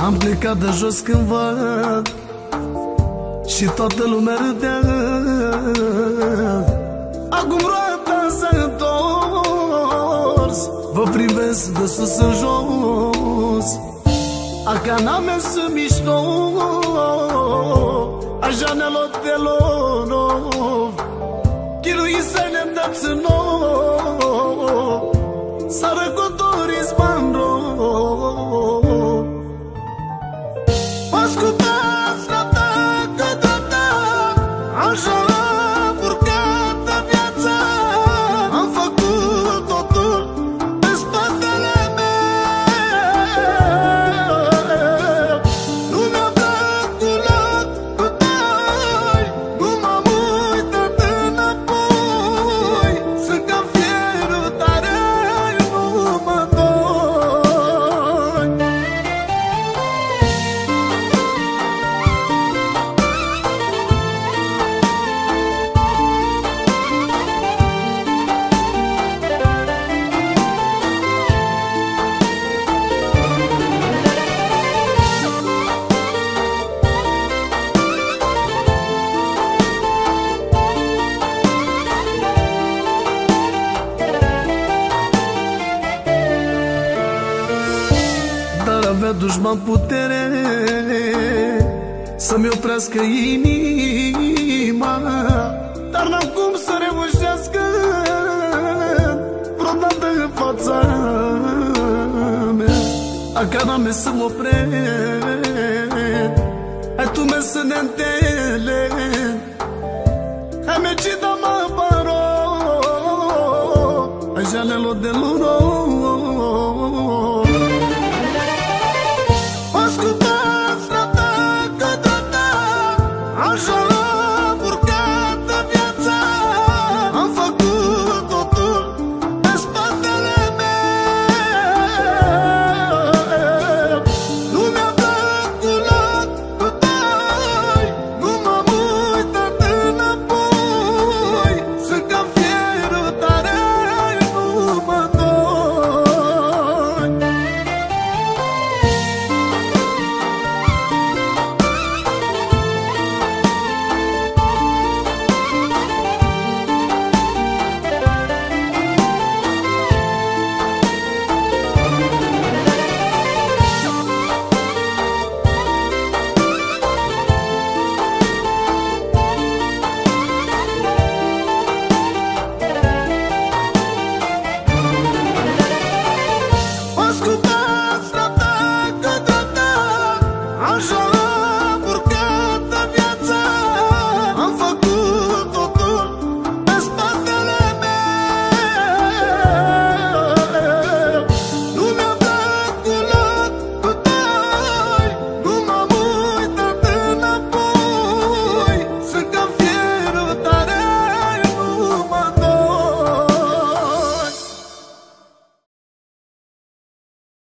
Am plecat de jos cândva și toată lumea râdea. Acum roata s-a întors, vă privesc de sus în jos. Aca n-am mers mișto, așa ne-a luat de lor. Chirui să ne dați în nou, s-a răcotorit zbandro. Ascultați la ta, așa am urcat de viața. Am făcut totul pe spatele meu. Nu mi-a calculat cu dai, nu m-am uitat înapoi. Sunt ca fierul tare, nu mă doi. Dar avea dușman putere să-mi oprească inima. Dar n-am cum să reușească vreodată în fața mea. Aca n-am mers să mă opresc, hai tu mers să ne întâlnim. Hai mergi da mă paro, așa ne-a luat de lor.